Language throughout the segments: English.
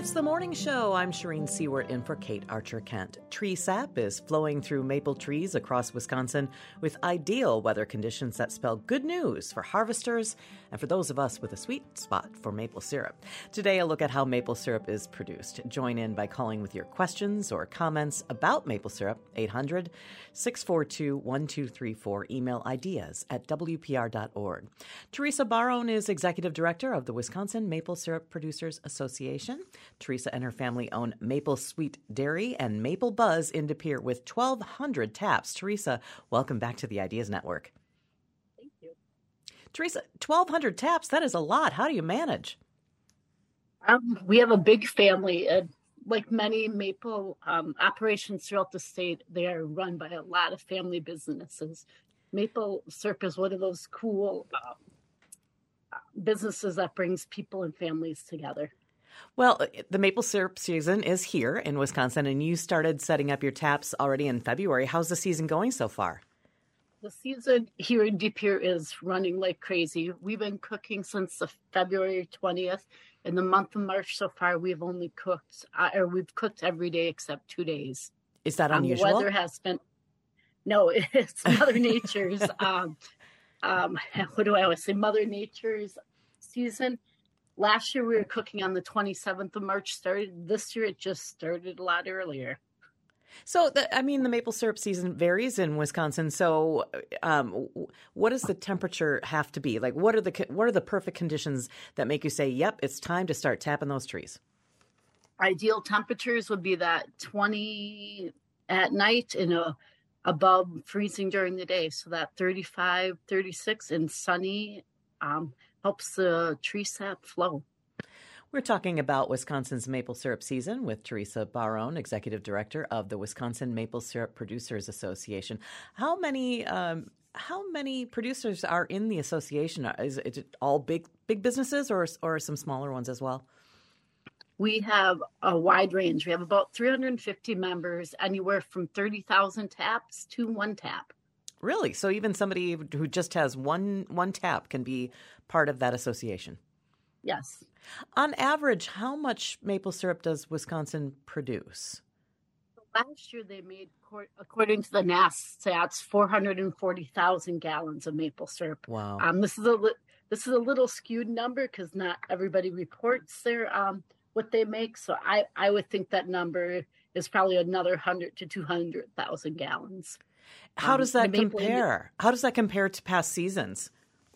It's the morning show. I'm Shireen Seward in for Kate Archer-Kent. Tree sap is flowing through maple trees across Wisconsin with ideal weather conditions that spell good news for harvesters and for those of us with a sweet spot for maple syrup. Today, a look at how maple syrup is produced. Join in by calling with your questions or comments about maple syrup, 800-642-1234. Email ideas@wpr.org. Teresa Barone is Executive Director of the Wisconsin Maple Syrup Producers Association. Teresa and her family own Maple Sweet Dairy and Maple Buzz in De Pere with 1,200 taps. Teresa, welcome back to the Ideas Network. Thank you. Teresa, 1,200 taps, that is a lot. How do you manage? We have a big family. Like many maple operations throughout the state, they are run by a lot of family businesses. Maple syrup is one of those cool businesses that brings people and families together. Well, the maple syrup season is here in Wisconsin, and you started setting up your taps already in February. How's the season going so far? The season here in De Pere is running like crazy. We've been cooking since the February 20th. In the month of March so far, we've only cooked, we've cooked every day except 2 days. Is that unusual? The weather has been, no, it's Mother Nature's, what do I always say, Mother Nature's season. Last year, we were cooking on the 27th of March started. This year, it just started a lot earlier. So, the maple syrup season varies in Wisconsin. So, what does the temperature have to be? Like, what are the perfect conditions that make you say, yep, it's time to start tapping those trees? Ideal temperatures would be that 20 at night and above freezing during the day. So that 35, 36 and sunny helps the tree sap flow. We're talking about Wisconsin's maple syrup season with Teresa Barone, Executive Director of the Wisconsin Maple Syrup Producers Association. How many producers are in the association? Is it all big businesses or some smaller ones as well? We have a wide range. We have about 350 members, anywhere from 30,000 taps to 1 tap. Really? So even somebody who just has one tap can be part of that association? Yes. On average, how much maple syrup does Wisconsin produce? Last year, they made, according to the NASS stats, 440,000 gallons of maple syrup. Wow. This is a little skewed number because not everybody reports their what they make. So I would think that number is probably another 100 to 200,000 gallons. How does that compare? How does that compare to past seasons?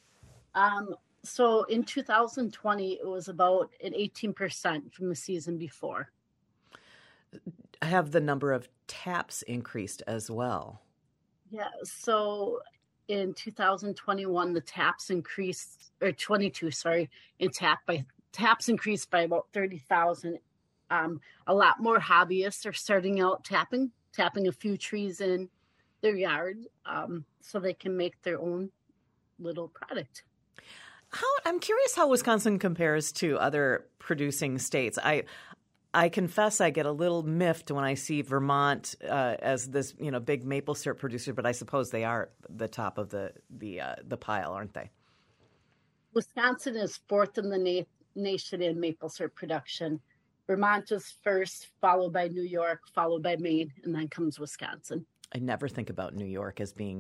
So in 2020, it was about an 18% from the season before. Have the number of taps increased as well? Yeah. So in 2021, the taps increased, or 22, sorry, taps increased by about 30,000. A lot more hobbyists are starting out tapping a few trees in their yard so they can make their own little product. I'm curious how Wisconsin compares to other producing states. I confess I get a little miffed when I see Vermont as this big maple syrup producer, but I suppose they are the top of the pile, aren't they? Wisconsin is fourth in the nation in maple syrup production. Vermont is first, followed by New York, followed by Maine, and then comes Wisconsin. I never think about New York as being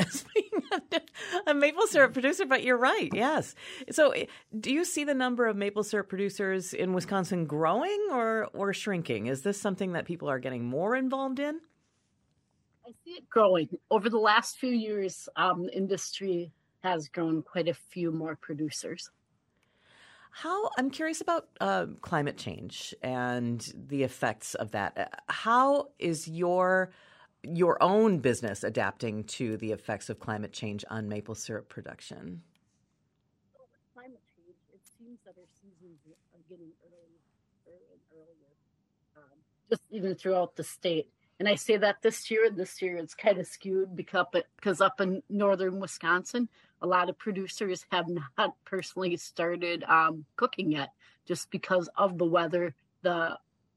a maple syrup producer, but you're right. Yes. So do you see the number of maple syrup producers in Wisconsin growing or shrinking? Is this something that people are getting more involved in? I see it growing. Over the last few years, the industry has grown quite a few more producers. I'm curious about climate change and the effects of that. How is your own business adapting to the effects of climate change on maple syrup production? With climate change, it seems that our seasons are getting earlier and earlier, just even throughout the state. And I say that this year it's kind of skewed because up in northern Wisconsin, a lot of producers have not personally started cooking yet, just because of the weather, the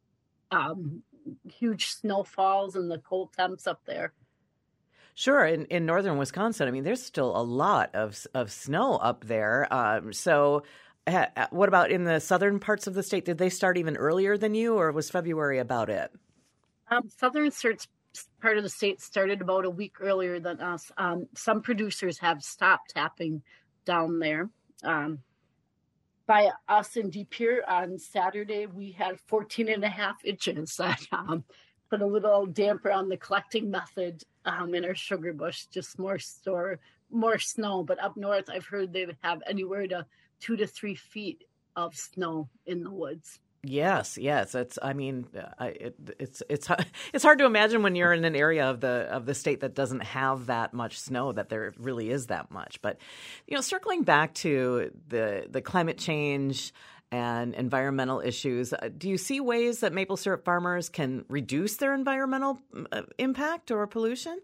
huge snowfalls and the cold temps up there. Sure. In northern Wisconsin, I mean, there's still a lot of snow up there. So What about in the southern parts of the state? Did they start even earlier than you, or was February about it? Southern part of the state started about a week earlier than us. Some producers have stopped tapping down there. By us in De Pere on Saturday, we had 14 and a half inches. That put a little damper on the collecting method in our sugar bush, just more snow. But up north, I've heard they would have anywhere to 2 to 3 feet of snow in the woods. Yes. It's hard to imagine when you're in an area of the state that doesn't have that much snow that there really is that much. But circling back to the climate change and environmental issues, do you see ways that maple syrup farmers can reduce their environmental impact or pollution?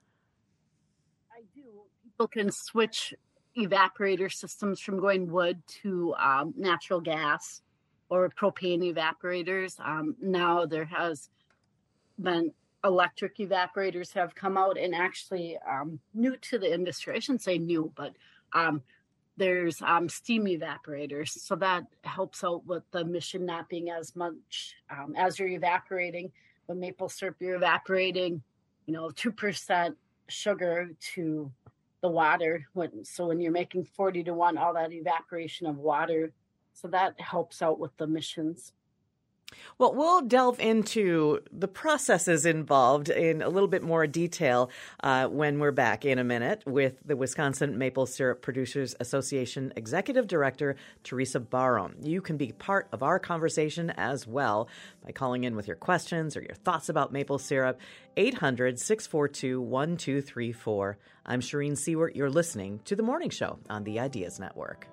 I do. People can switch evaporator systems from going wood to natural gas or propane evaporators. Now there has been electric evaporators have come out, and actually new to the industry. I shouldn't say new, but there's steam evaporators. So that helps out with the emission not being as much as you're evaporating. With maple syrup, you're evaporating, 2% sugar to the water. So when you're making 40 to 1, all that evaporation of water, so that helps out with the emissions. Well, we'll delve into the processes involved in a little bit more detail when we're back in a minute with the Wisconsin Maple Syrup Producers Association Executive Director, Teresa Barone. You can be part of our conversation as well by calling in with your questions or your thoughts about maple syrup, 800-642-1234. I'm Shireen Seward. You're listening to The Morning Show on the Ideas Network.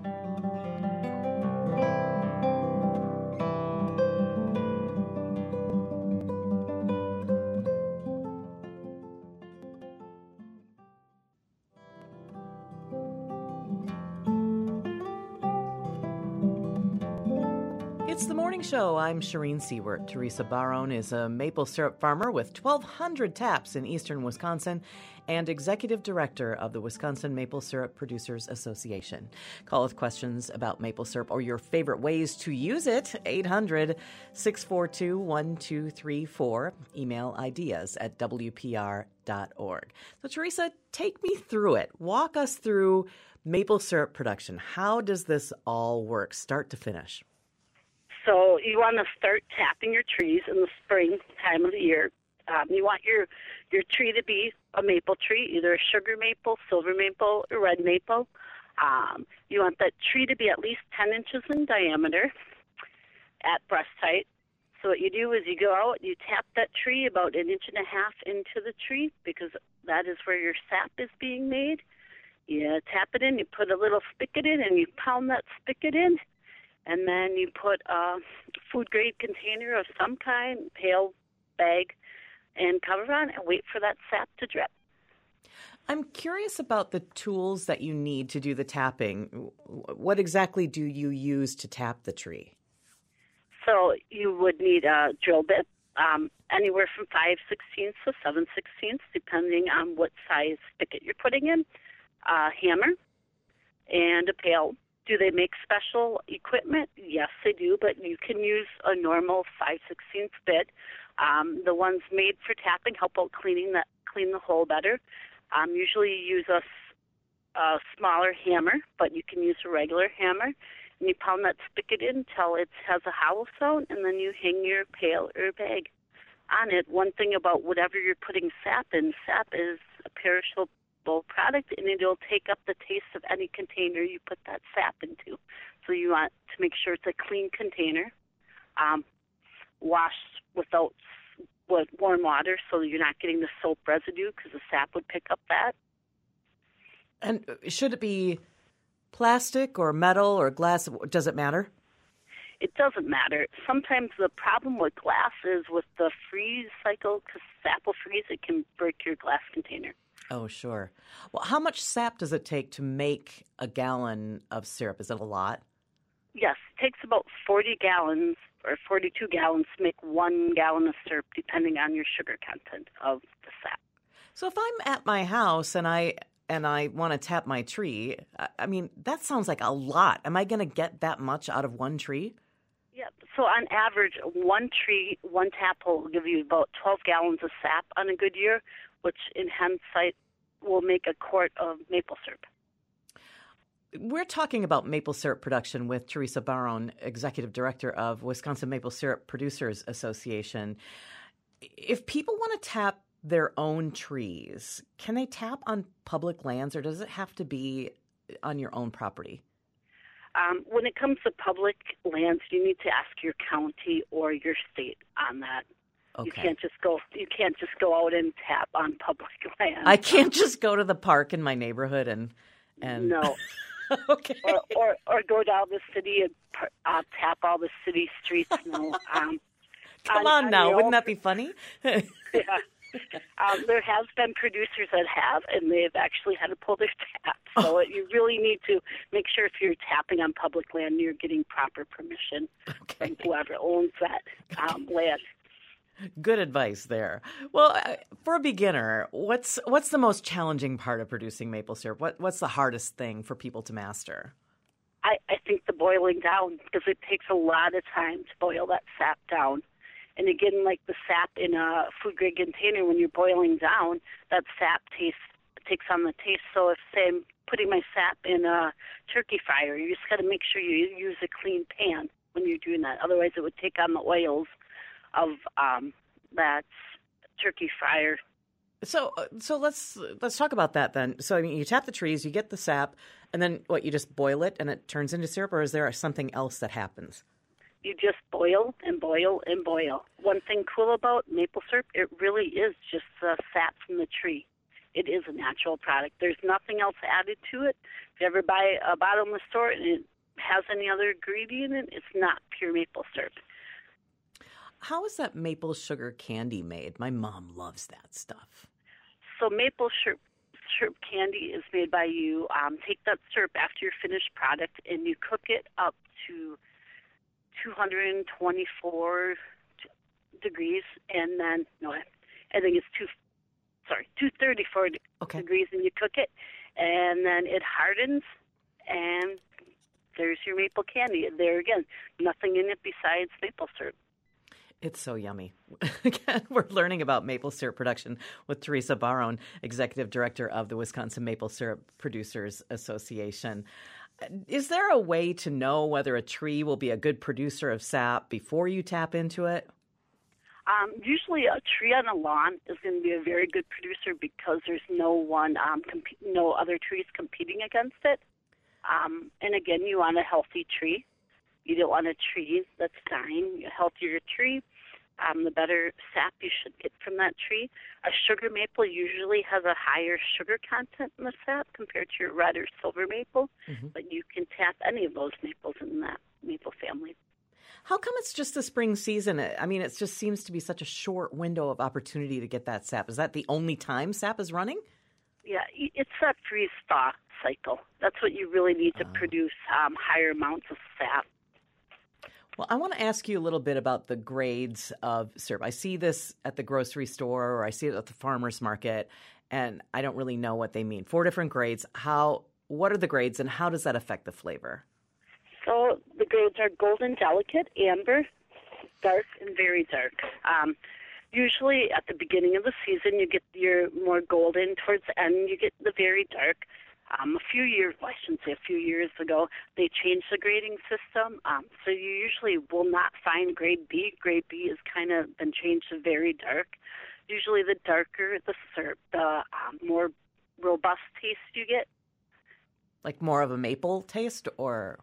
It's The Morning Show. I'm Shireen Seward. Teresa Barone is a maple syrup farmer with 1,200 taps in eastern Wisconsin and executive director of the Wisconsin Maple Syrup Producers Association. Call with questions about maple syrup or your favorite ways to use it, 800-642-1234. Email ideas@wpr.org. So, Teresa, take me through it. Walk us through maple syrup production. How does this all work, start to finish? So you want to start tapping your trees in the spring time of the year. You want your tree to be a maple tree, either a sugar maple, silver maple, or red maple. You want that tree to be at least 10 inches in diameter at breast height. So what you do is you go out, you tap that tree about 1.5 inches into the tree, because that is where your sap is being made. You tap it in, you put a little spigot in, and you pound that spigot in. And then you put a food-grade container of some kind, pail, bag, and cover on, and wait for that sap to drip. I'm curious about the tools that you need to do the tapping. What exactly do you use to tap the tree? So you would need a drill bit, anywhere from 5/16 to 7/16, depending on what size spigot you're putting in, a hammer, and a pail. Do they make special equipment? Yes, they do, but you can use a normal 5/16 bit. The ones made for tapping help out clean the hole better. Usually you use a smaller hammer, but you can use a regular hammer. And you pound that spigot in until it has a hollow sound, and then you hang your pail or bag on it. One thing about whatever you're putting sap in, sap is a perishable product, and it'll take up the taste of any container you put that sap into. So you want to make sure it's a clean container, washed without warm water, so you're not getting the soap residue, because the sap would pick up that. And should it be plastic or metal or glass? Does it matter? It doesn't matter. Sometimes the problem with glass is with the freeze cycle, because sap will freeze, it can break your glass container. Oh, sure. Well, how much sap does it take to make a gallon of syrup? Is it a lot? Yes, it takes about 40 gallons or 42 gallons to make 1 gallon of syrup, depending on your sugar content of the sap. So if I'm at my house and I and I want to tap my tree, I mean, that sounds like a lot. Am I going to get that much out of one tree? Yeah. So on average, one tree, one tap hole will give you about 12 gallons of sap on a good year, which in hindsight will make a quart of maple syrup. We're talking about maple syrup production with Teresa Barone, Executive Director of Wisconsin Maple Syrup Producers Association. If people want to tap their own trees, can they tap on public lands, or does it have to be on your own property? When it comes to public lands, you need to ask your county or your state on that. Okay. You can't just go out and tap on public land. I can't just go to the park in my neighborhood and no. Okay. Or go down the city and tap all the city streets. No. Come on now, wouldn't that be funny? Yeah. There has been producers that have, and they've actually had to pull their taps. So you really need to make sure if you're tapping on public land, you're getting proper permission from whoever owns that land. Good advice there. Well, for a beginner, what's the most challenging part of producing maple syrup? What's the hardest thing for people to master? I think the boiling down, because it takes a lot of time to boil that sap down. And again, like the sap in a food-grade container, when you're boiling down, that sap takes on the taste. So if, say, I'm putting my sap in a turkey fryer, you just got to make sure you use a clean pan when you're doing that. Otherwise, it would take on the oils of that turkey fryer. So let's talk about that then. So I mean, you tap the trees, you get the sap, and then what? You just boil it, and it turns into syrup, or is there something else that happens? You just boil and boil and boil. One thing cool about maple syrup, it really is just the sap from the tree. It is a natural product. There's nothing else added to it. If you ever buy a bottle in the store and it has any other ingredient in it, it's not pure maple syrup. How is that maple sugar candy made? My mom loves that stuff. So maple syrup candy is made by you. Take that syrup after your finished product and you cook it up to 224 degrees, and then I think it's 234 degrees, and you cook it, and then it hardens, and there's your maple candy. There again, nothing in it besides maple syrup. It's so yummy. Again, we're learning about maple syrup production with Teresa Barone, Executive Director of the Wisconsin Maple Syrup Producers Association. Is there a way to know whether a tree will be a good producer of sap before you tap into it? Usually a tree on a lawn is going to be a very good producer because there's no other trees competing against it. And again, you want a healthy tree. You don't want a tree that's dying. A healthier tree, the better sap you should get from that tree. A sugar maple usually has a higher sugar content in the sap compared to your red or silver maple, but you can tap any of those maples in that maple family. How come it's just the spring season? I mean, it just seems to be such a short window of opportunity to get that sap. Is that the only time sap is running? Yeah, it's that freeze-thaw cycle. That's what you really need to produce higher amounts of sap. Well, I want to ask you a little bit about the grades of syrup. I see this at the grocery store or I see it at the farmer's market, and I don't really know what they mean. 4 different grades. What are the grades, and how does that affect the flavor? So the grades are golden delicate, amber, dark, and very dark. Usually at the beginning of the season, you get your more golden. Towards the end, you get the very dark. A few years ago, they changed the grading system. So you usually will not find grade B. Grade B has kind of been changed to very dark. Usually the darker the syrup, the more robust taste you get. Like more of a maple taste, or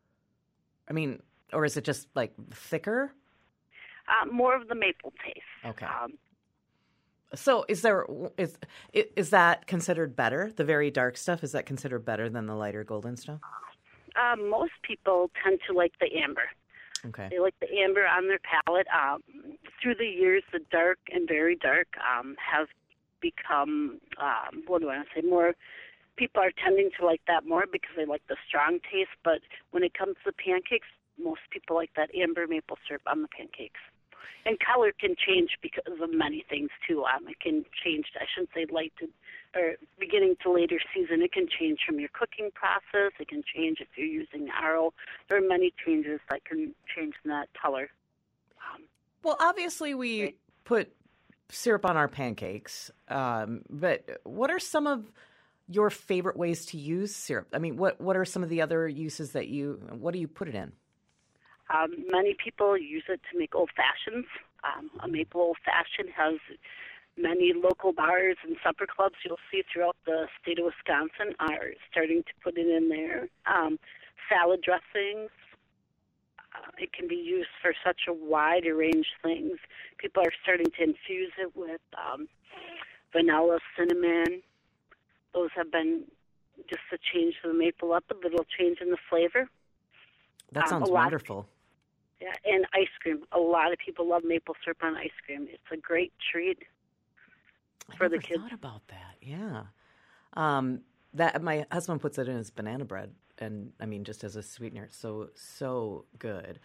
is it just like thicker? More of the maple taste. Okay. So is that considered better? The very dark stuff, is that considered better than the lighter golden stuff? Most people tend to like the amber. Okay. They like the amber on their palate. Through the years, the dark and very dark have become, more people are tending to like that more because they like the strong taste. But when it comes to pancakes, most people like that amber maple syrup on the pancakes. And color can change because of many things, too. It can change, I shouldn't say light to, or beginning to later season. It can change from your cooking process. It can change if you're using RO. There are many changes that can change in that color. Well, obviously we put syrup on our pancakes, but what are some of your favorite ways to use syrup? I mean, what are some of the other uses what do you put it in? Many people use it to make old fashions. A maple old fashioned has many local bars and supper clubs you'll see throughout the state of Wisconsin are starting to put it in there. Salad dressings. It can be used for such a wide range of things. People are starting to infuse it with vanilla, cinnamon. Those have been just a change to the maple up, a little change in the flavor. That sounds wonderful. Yeah, and ice cream. A lot of people love maple syrup on ice cream. It's a great treat for the kids. I never thought about that. Yeah. That my husband puts it in his banana bread, and I mean, just as a sweetener, it's so good.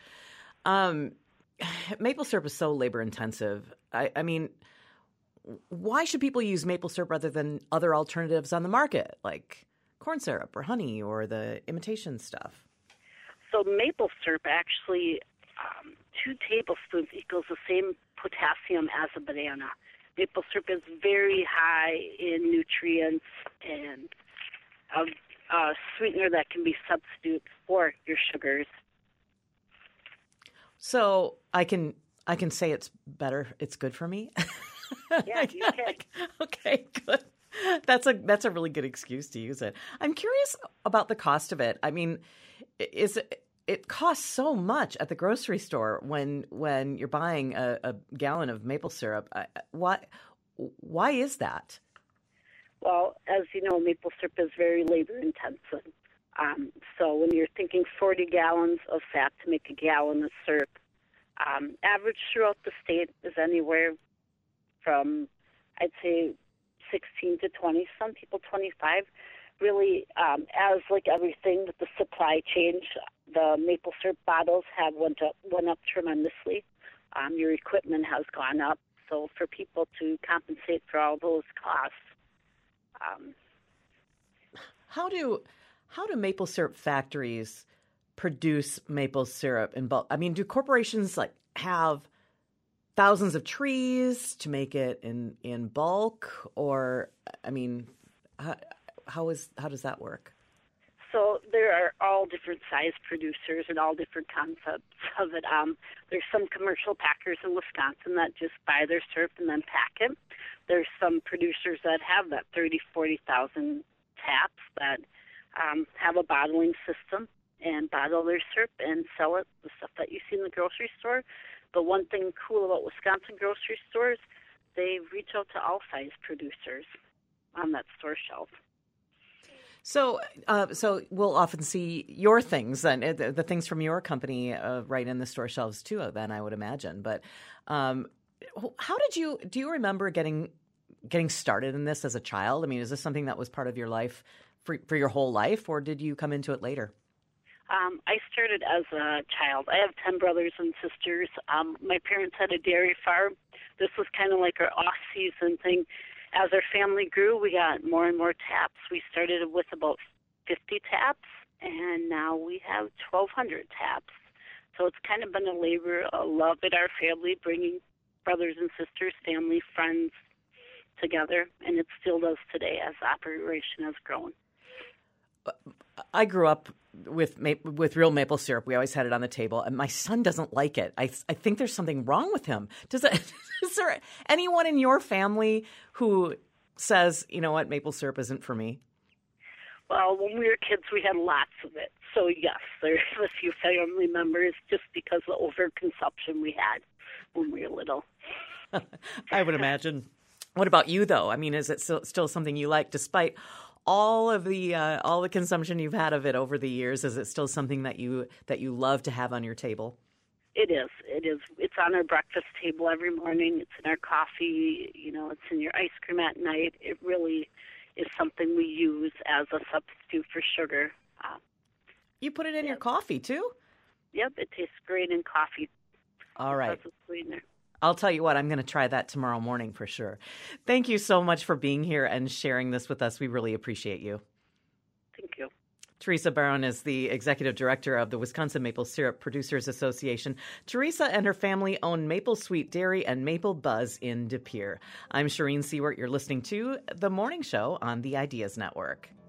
Maple syrup is so labor intensive. I mean, why should people use maple syrup rather than other alternatives on the market, like corn syrup or honey or the imitation stuff? So maple syrup actually, 2 tablespoons equals the same potassium as a banana. Maple syrup is very high in nutrients and a sweetener that can be substitute for your sugars. So I can say it's better. It's good for me. Yeah, you can. Okay, good. That's a really good excuse to use it. I'm curious about the cost of it. I mean, it costs so much at the grocery store when you're buying a gallon of maple syrup. Why is that? Well, as you know, maple syrup is very labor intensive. So when you're thinking 40 gallons of fat to make a gallon of syrup, average throughout the state is anywhere from, I'd say, 16 to 20, some people 25. Really, as like everything with the supply chain, the maple syrup bottles have went up tremendously. Your equipment has gone up. So for people to compensate for all those costs. How do maple syrup factories produce maple syrup in bulk? I mean, do corporations like have thousands of trees to make it in bulk, or I mean, how does that work? So there are all different size producers and all different concepts of it. There's some commercial packers in Wisconsin that just buy their syrup and then pack it. There's some producers that have that 30,000, 40,000 taps that have a bottling system and bottle their syrup and sell it, the stuff that you see in the grocery store. The one thing cool about Wisconsin grocery stores, they reach out to all size producers on that store shelf. So we'll often see your things and the things from your company right in the store shelves too. Then I would imagine. But do you remember getting started in this as a child? I mean, is this something that was part of your life for your whole life, or did you come into it later? I started as a child. I have 10 brothers and sisters. My parents had a dairy farm. This was kind of like our off-season thing. As our family grew, we got more and more taps. We started with about 50 taps, and now we have 1,200 taps. So it's kind of been a labor of love in our family, bringing brothers and sisters, family, friends together, and it still does today as the operation has grown. I grew up with real maple syrup. We always had it on the table, and my son doesn't like it. I think there's something wrong with him. Is there anyone in your family who says, you know what, maple syrup isn't for me? Well, when we were kids, we had lots of it. So, yes, there's a few family members just because of the overconsumption we had when we were little. I would imagine. What about you, though? I mean, is it still something you like despite all of the consumption you've had of it over the years? Is it still something that you love to have on your table? It is. It's on our breakfast table every morning. It's in our coffee. It's in your ice cream at night. It really is something we use as a substitute for sugar. You put it in your coffee too? Yep, it tastes great in coffee. All right. As a sweetener. I'll tell you what, I'm going to try that tomorrow morning for sure. Thank you so much for being here and sharing this with us. We really appreciate you. Thank you. Teresa Barron is the executive director of the Wisconsin Maple Syrup Producers Association. Teresa and her family own Maple Sweet Dairy and Maple Buzz in De Pere. I'm Shireen Seward. You're listening to The Morning Show on the Ideas Network.